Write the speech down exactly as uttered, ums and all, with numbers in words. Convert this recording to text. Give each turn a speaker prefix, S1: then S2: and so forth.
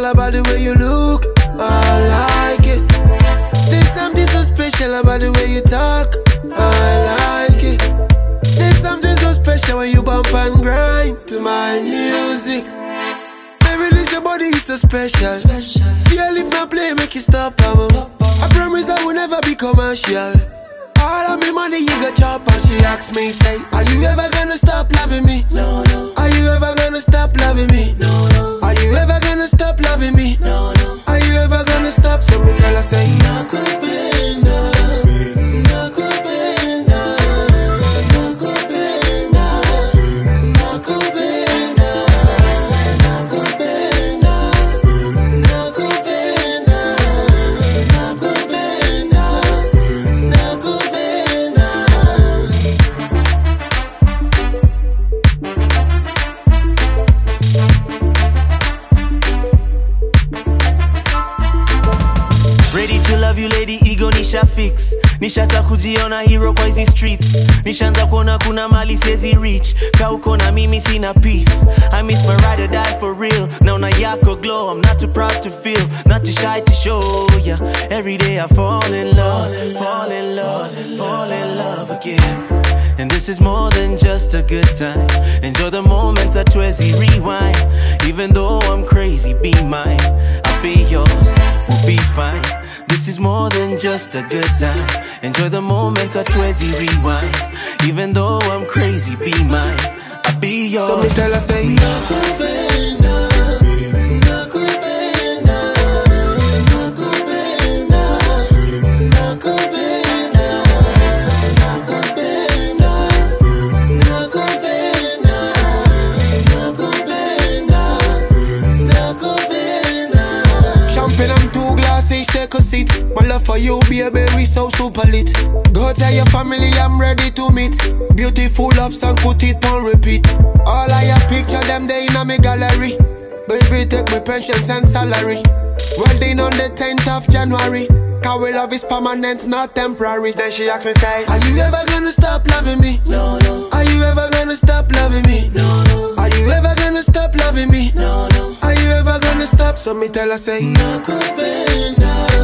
S1: about the way you look. I like it. There's something so special about the way you talk. I like it. There's something so special when you bump and grind to my music. Baby, this your body is so special. Yeah, if not play, make you stop, mama. I promise I will never be commercial. All of me money you got chop, and she asks me, say, are you ever gonna stop loving me? No, no. Are you ever gonna stop loving me? No, no. Are you ever gonna stop loving me? No, no. Are you ever gonna stop? So me tell her, say, nakupenda, nakupenda, nakupenda, nakupenda, nakupenda, nakupenda, nakupenda, nakupenda.
S2: Ready to love you lady, ego nisha fix. Nishata kujiona hero kwa hizi streets. Nishaanza kuona kuna mali siezi reach. Ka uko na mimi sina peace. I miss my ride or die for real. Naona yako glow, I'm not too proud to feel, not too shy to show ya. Every day I fall in love, fall in love, fall in love again. And this is more than just a good time. Enjoy the moments, atwezi rewind. Even though I'm crazy, be mine. I'll be yours, we'll be fine. This is more than just a good time. Enjoy the moments, atwezi rewind. Even though I'm crazy, be mine. I'll be yours.
S1: So me tell her, say, nakupenda, nakupenda, nakupenda, nakupenda, nakupenda, nakupenda, nakupenda, nakupenda. Champagne and two glasses, take a seat. My love for you, baby, we so super lit. Go tell your family I'm ready to meet. Beautiful love song, put it on repeat. All I have picture them they in a me gallery. Baby, take my pensions and salary. Wedding on the tenth of January. Cause we love is permanent, not temporary. Then she asks me, say, are you ever gonna stop loving me? No, no. Are you ever gonna stop loving me? No, no. Are you ever gonna stop loving me? No, no. Are you ever gonna stop? So me tell her, say, nakupenda.